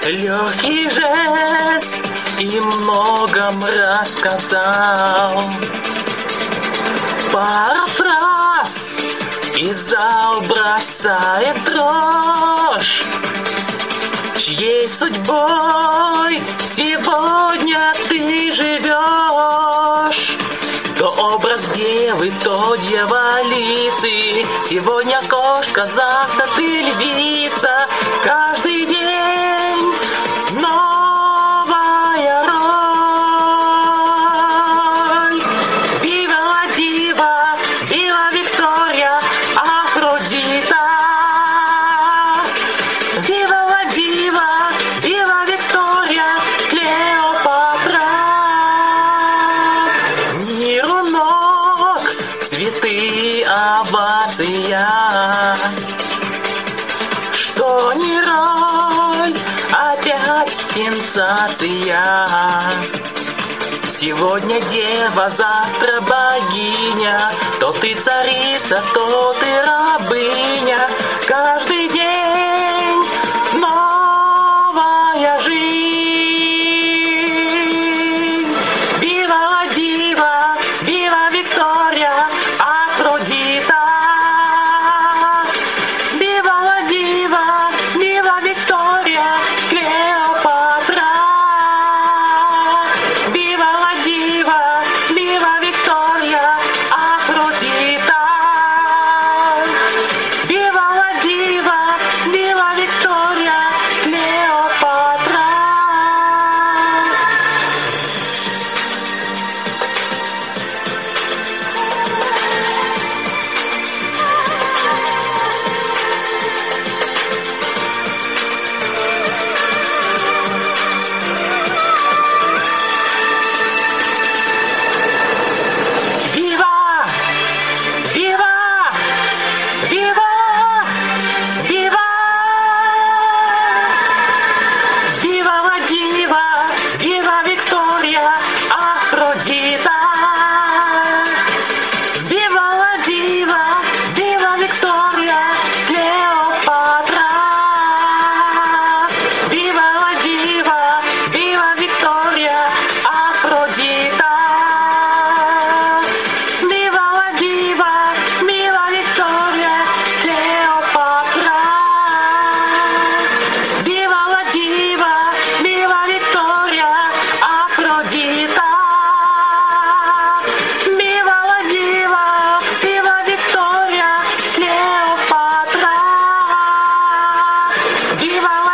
Легкий жест и многом рассказал. Пара фраз и зал бросает дрожь. Чьей судьбой сегодня ты живешь? То образ девы, то дьяволицы. Сегодня кошка, завтра ты львица. Каждый день новая роль. Вива ла дива, вива Виктория, Афродита. Вива ла дива, вива Виктория, Клеопатра. Миру ног, цветы, овация. Что не роль, опять сенсация. Сегодня дева, завтра богиня. То ты царица, то ты рабыня. Каждый день новая жизнь. Вива ла дива, вива Виктория, Афродита. Вива ла дива, вива Виктория, Клеопатра. Вива ла дива, вива Виктория, Афродита. Вива ла дива, вива Виктория, Клеопатра. Viva! Viva! Viva! Viva! Viva la diva! Viva Victoria! Афродита! Viva la diva! Viva Victoria! Клеопатра! Viva la diva! Viva Victoria! Афродита! Viva la diva, viva Victoria, Cleopatra. Viva la diva, viva Victoria, Afrodita. Viva la diva, viva Victoria, Cleopatra. Viva